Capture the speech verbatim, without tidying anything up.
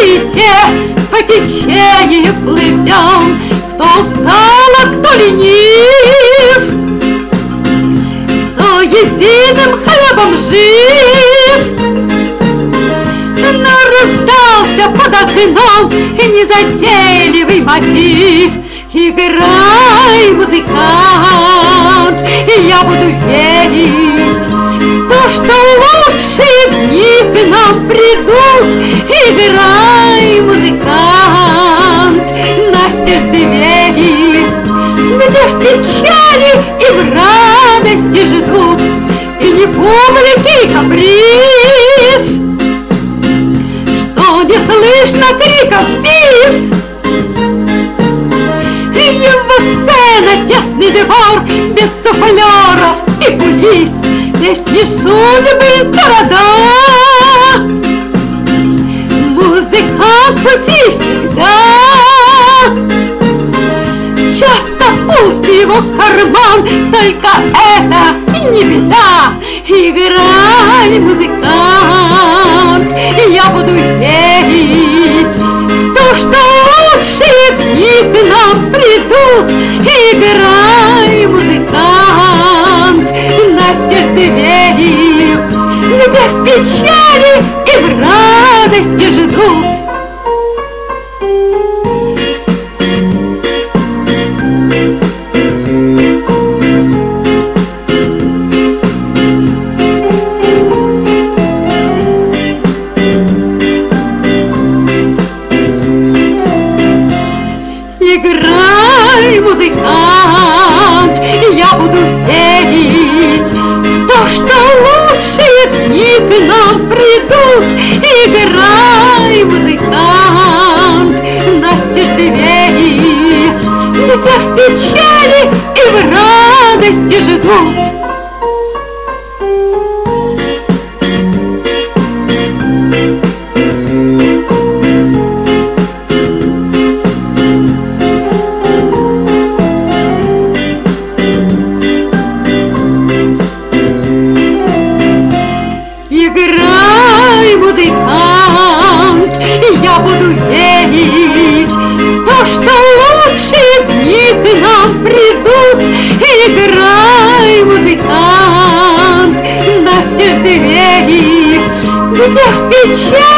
суете по течению плывем. Кто устал, а кто ленив, кто единым хлебом жив. Но раздался под окном незатейливый мотив. Играй, музыкант, и я буду верить в то, что лучшие дни к нам придут. Играй, музыкант, настежь двери, где в печали и в радости ждут, и не публики и каприз, что не слышно криков бис. Его сцена, тесный двор, без суфлеров и кулис, песни судьбы города. Музыкант пути всегда, часто пуст его карман, только это не беда. Играй, музыкант, и я буду верить в то, что лучшие дни к нам придут. Играй, музыкант, настежь двери, где в печали и в радости ждут. Играй, музыкант, и я буду верить в то, что лучшие дни к нам придут. Играй, музыкант, настежь двери, где в печали и в радости ждут. Играй, музыкант, и я буду верить в то, что лучшие дни к нам придут. Играй, музыкант, настежь двери, где в печали